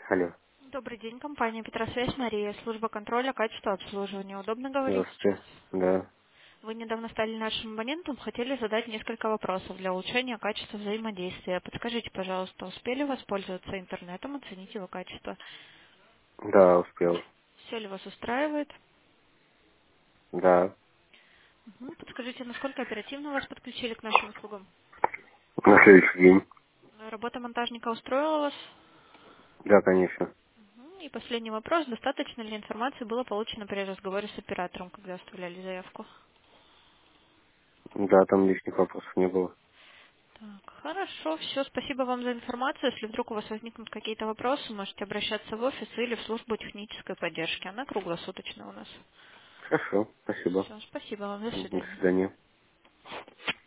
Алло. Добрый день, компания Петросвязь Мария, служба контроля качества обслуживания. Удобно говорить сейчас? Здравствуйте. Да. Вы недавно стали нашим абонентом, хотели задать несколько вопросов для улучшения качества взаимодействия. Подскажите, пожалуйста, успели воспользоваться интернетом, оценить его качество? Да, успел. Все ли вас устраивает? Да. Мгм. Подскажите, насколько оперативно вас подключили к нашим услугам? На следующий день. Работа монтажника устроила вас? Да, конечно. И последний вопрос. Достаточно ли информации было получено при разговоре с оператором, когда оставляли заявку? Да, там лишних вопросов не было. Так, хорошо, все, спасибо вам за информацию. Если вдруг у вас возникнут какие-то вопросы, можете обращаться в офис или в службу технической поддержки. Она круглосуточная у нас. Хорошо, спасибо. Все, спасибо вам, до До свидания. свидания.